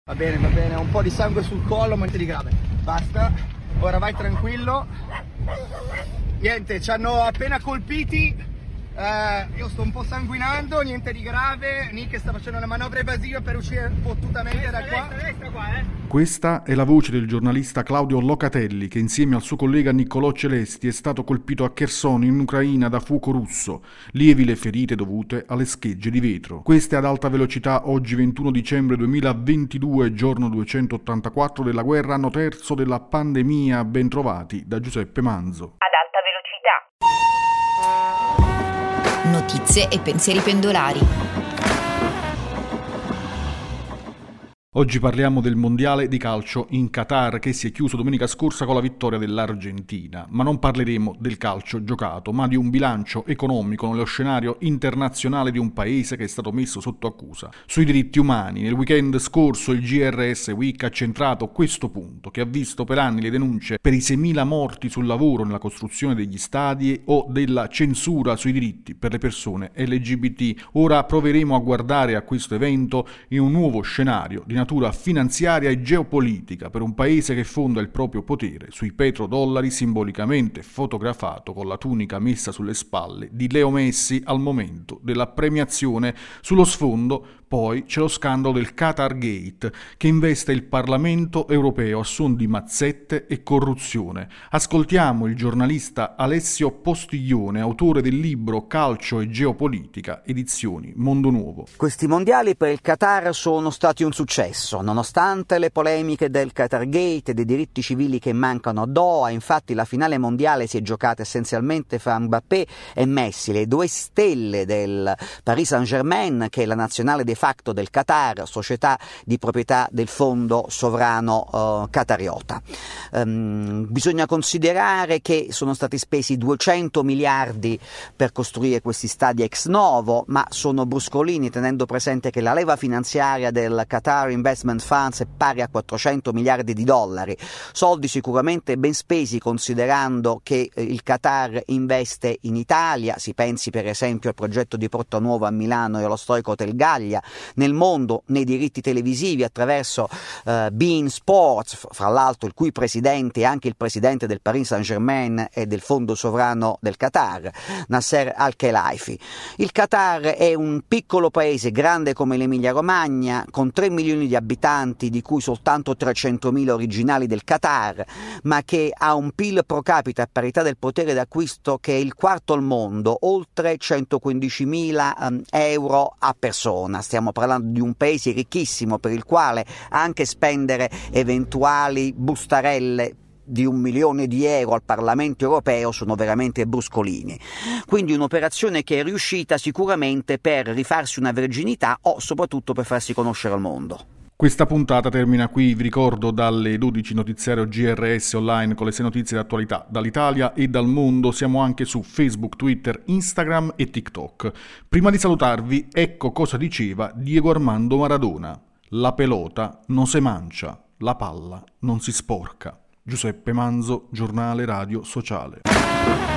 Va bene, ho un po' di sangue sul collo, ma niente di grave. Basta, ora vai tranquillo. Niente, ci hanno appena colpiti. Io sto un po' sanguinando, niente di grave. Nick sta facendo una manovra evasiva per uscire fottutamente da qua. Destra qua. Questa è la voce del giornalista Claudio Locatelli, che insieme al suo collega Niccolò Celesti è stato colpito a Cherson in Ucraina da fuoco russo, lievi le ferite dovute alle schegge di vetro. Queste ad alta velocità oggi 21 dicembre 2022, giorno 284 della guerra, anno terzo della pandemia. Ben trovati da Giuseppe Manzo. Ad alta velocità. Notizie e pensieri pendolari. Oggi parliamo del mondiale di calcio in Qatar, che si è chiuso domenica scorsa con la vittoria dell'Argentina. Ma non parleremo del calcio giocato, ma di un bilancio economico nello scenario internazionale di un paese che è stato messo sotto accusa. Sui diritti umani, nel weekend scorso il GRS Week ha centrato questo punto, che ha visto per anni le denunce per i 6.000 morti sul lavoro nella costruzione degli stadi o della censura sui diritti per le persone LGBT. Ora proveremo a guardare a questo evento in un nuovo scenario di natura finanziaria e geopolitica per un paese che fonda il proprio potere sui petrodollari, simbolicamente fotografato con la tunica messa sulle spalle di Leo Messi al momento della premiazione. Sullo sfondo poi c'è lo scandalo del Qatar Gate, che investe il Parlamento europeo a suon di mazzette e corruzione. Ascoltiamo il giornalista Alessio Postiglione, autore del libro Calcio e Geopolitica, edizioni Mondo Nuovo. Questi mondiali per il Qatar sono stati un successo, nonostante le polemiche del Qatar Gate e dei diritti civili che mancano a Doha. Infatti la finale mondiale si è giocata essenzialmente fra Mbappé e Messi, le due stelle del Paris Saint-Germain, che è la nazionale de facto del Qatar, società di proprietà del fondo sovrano qatariota. Bisogna considerare che sono stati spesi 200 miliardi per costruire questi stadi ex novo, ma sono bruscolini, tenendo presente che la leva finanziaria del Qatar Investment Funds è pari a 400 miliardi di dollari, soldi sicuramente ben spesi considerando che il Qatar investe in Italia. Si pensi per esempio al progetto di Porta Nuova a Milano e allo storico Hotel Gallia, nel mondo, nei diritti televisivi attraverso beIN Sports, fra l'altro il cui presidente è anche il presidente del Paris Saint-Germain e del fondo sovrano del Qatar, Nasser Al-Khelaifi. Il Qatar è un piccolo paese grande come l'Emilia Romagna, con 3 milioni di abitanti, di cui soltanto 300.000 originali del Qatar, ma che ha un PIL pro capite a parità del potere d'acquisto che è il quarto al mondo, oltre 115.000 euro a persona. Stiamo parlando di un paese ricchissimo, per il quale anche spendere eventuali bustarelle di 1 milione di euro al Parlamento europeo sono veramente bruscolini. Quindi un'operazione che è riuscita sicuramente per rifarsi una verginità o soprattutto per farsi conoscere al mondo. Questa puntata termina qui, vi ricordo dalle 12 notiziario GRS online con le 6 notizie d'attualità dall'Italia e dal mondo. Siamo anche su Facebook, Twitter, Instagram e TikTok. Prima di salutarvi, ecco cosa diceva Diego Armando Maradona: la pelota non si mancia, la palla non si sporca. Giuseppe Manzo, Giornale Radio Sociale.